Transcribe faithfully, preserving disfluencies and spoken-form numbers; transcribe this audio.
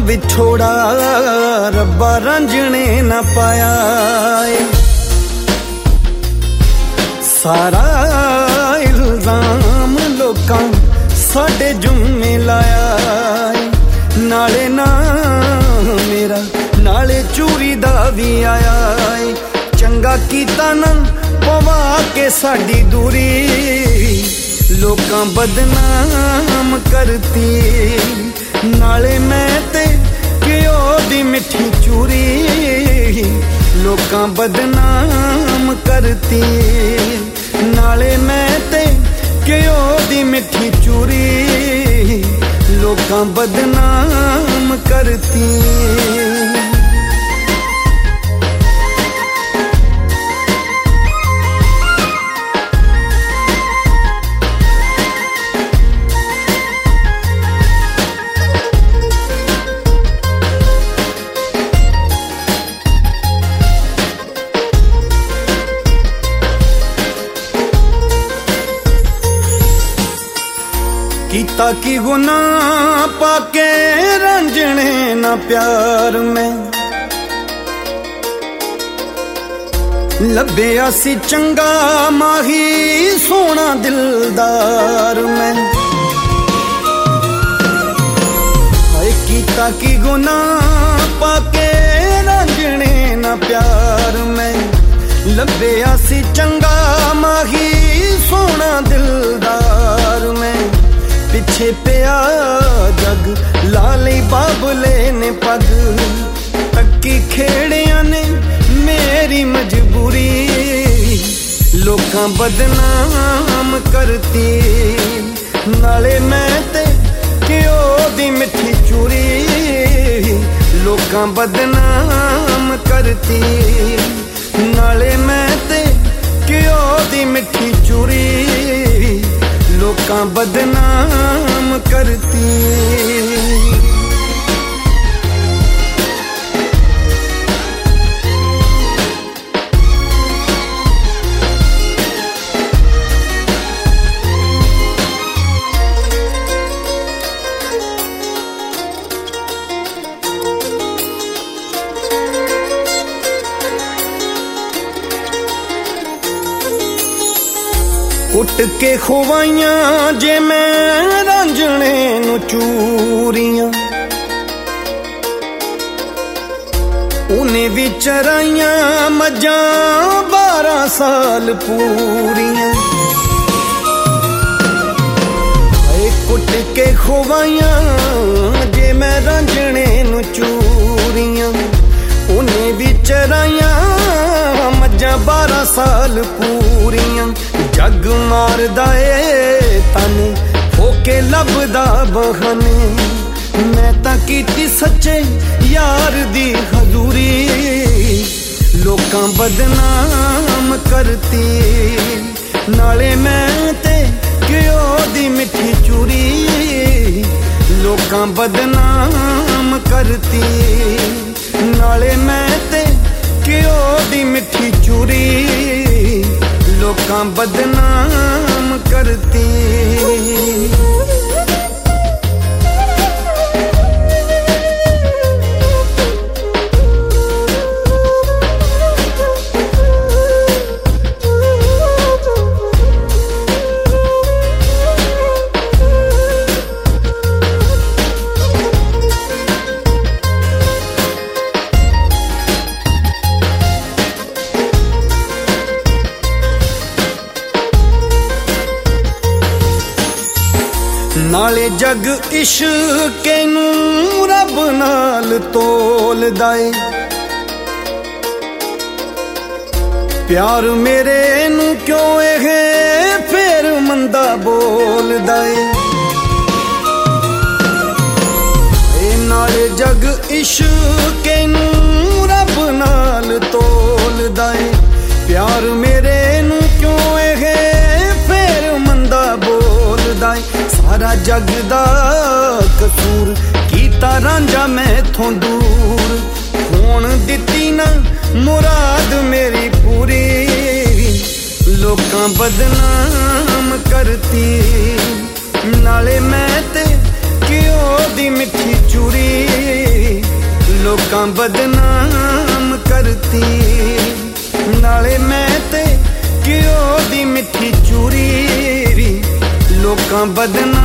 विछोड़ा रब्बा रांझणे ना पाया सारा इल्जाम लोकां साडे जुम्मे लाया नाले ना मेरा नाले चूरी दा भी आया चंगा कीता ना पवा के साडी दूरी लोकां बदनाम करती नाले मैं ते घ्यो दी मिठी चूरी लोकां बदनाम करती नाले मैं ते घ्यो दी मिठी चूरी लोकां बदनाम करती कीता की गुनाह पाके रंजने ना प्यार में लभ्या सी चंगा माही सोना दिलदार में हाय कीता की गुनाह पाके रंजने ना प्यार में लभ्या सी चंगा माही सोना दिलदार में पिछे पिया जग लाली बाबले ने पग तक्की खेड़िया ने मेरी मजबूरी लोकां बदनाम करती नाले मैं ते घ्यो दी मिठी चूरी लोकां बदनाम करती नाले मैं ते घ्यो दी मिठी चूरी लोकां बदनाम करती कुट के खुवाइयां जे मैं रांझणे नू चूरियां उन्हें भी चराइयां मजां बारह साल पूरियां कुट के खुवाइयां जे मैं रांझणे नू चूरियां उन्हें भी चराइयां मजां बारह साल पूरियां जग मारदा ए तने होके लभदा बहाने मैं तां कीती सच्चे यार दी हजूरी लोकां बदनाम करती नाले मैं ते घ्यो दी मिठी चूरी लोकां बदनाम करती नाले मैं ते घ्यो दी मिठी चूरी लोकां बदनाम करती नाले जग इश्क नूं रब नाल तोलदा ए प्यार मेरे नूं क्यों एह फेर मंदा बोलदा ए नाले जग इश्क नूं रब नाल तोलदा ए प्यार मेरे नूं क्यों एह फेर मंदा बोलदा ए सारा जग दा कसूर कीता रांझा मैथों दूर होण दित्ती ना मुराद मेरी पूरी लोकां बदनाम करती नाले मैं ते घ्यो दी मिठी चूरी ਲੋਕਾਂ ਬਦਨਾਮ ਕਰਤੀ। ਨਾਲੇ ਮੈਂ ਤੇ ਘਿਓ ਦੀ ਮਿੱਠੀ ਚੂਰੀ ਵੀ ਲੋਕਾਂ ਬਦਨਾਮ